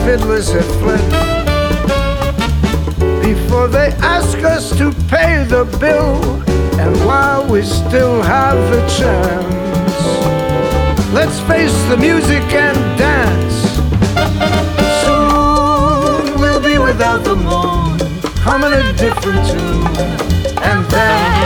fiddlers have fled. Before they ask us to pay the bill, and while we still have the chance, let's face the music and dance. Soon we'll be without the moon, humming a different tune, and then